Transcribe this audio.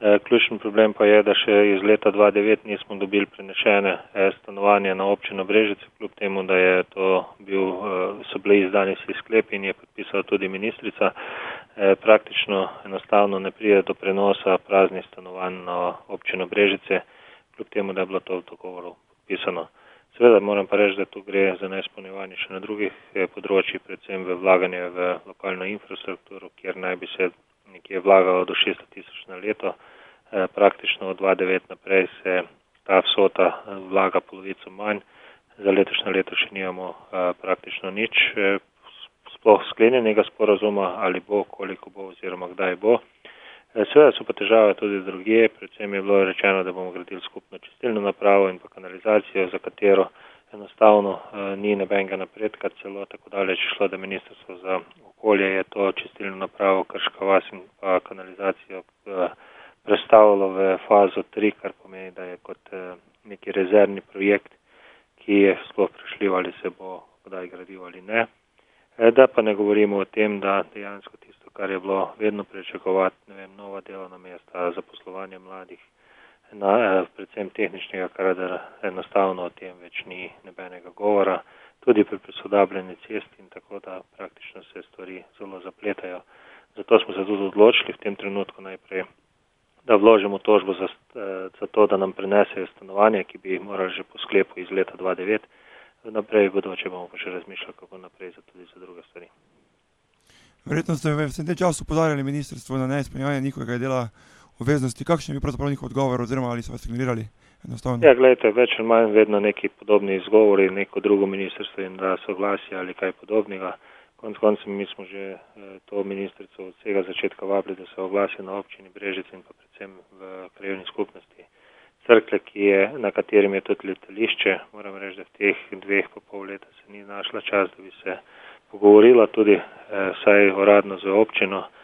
Ključni problem pa je, da še iz leta 2009 nismo dobili prenešene stanovanja na občino Brežice, kljub temu, da je so bili izdani vsi sklepi in je podpisala tudi ministrica. Praktično enostavno ne pride do prenosa praznih stanovanj na občino Brežice, kljub temu, da je bilo to v dogovoru podpisano. Seveda moram pa reči, da tu gre za neizpolnjevanje še na drugih področjih, predvsem v vlaganje v lokalno infrastrukturo, kjer naj bi se nekje vlagalo do 600 000 na leto. Praktično od 2009 naprej se ta vsota vlaga polovico manj. Za letošnje leto še nimamo praktično nič sploh sklenjenega sporazuma, ali bo, koliko bo oziroma kdaj bo. Seveda so pa težave tudi drugje, predvsem je bilo rečeno, da bomo gradili skupno čistilno napravo in pa kanalizacijo, za katero enostavno ni nobenega napredka, celo tako daleč šlo, da Ministrstvo za okolje je to čistilno napravo Krška vas in pa kanalizacijo predstavilo v fazo 3, kar pomeni, da je kot neki rezervni projekt, ki je sploh prešljiv, ali se bo kdaj gradil ali ne. Da pa ne govorimo o tem, da dejansko tisto, kar je bilo vedno pričakovati, nova delovna mesta, zaposlovanje mladih, predvsem tehničnega, kar enostavno o tem več ni nobenega govora, tudi pri posodabljanju cest in tako, da praktično se stvari zelo zapletajo. Zato smo se tudi odločili v tem trenutku najprej, da vložimo tožbo za to, da nam prenesejo stanovanje, ki bi morali že po sklepu iz leta 2009. Naprej bodoče bomo pa še razmišljali, kako naprej tudi za druge stvari. Verjetno ste v vsem tem času podarjali ministrstvo na neizpolnjevanje njihovega dela obveznosti. Kakšen je bil pravzaprav njihov odgovor oziroma ali so vas ignorirali enostavno? Ja, gledajte, več ali manj vedno neki podobni izgovori, neko drugo ministrstvo jim da soglasje ali kaj podobnega. Konec koncev mi smo že to ministrico od vsega začetka vabili, da se oglasi na občini Brežice in pa predvsem v krajevni skupnosti Cerklje, na katerem je tudi letališče. Moram reči, da v teh 2,5 leta se ni našla čas, da bi se pogovorila tudi vsaj uradno z občino.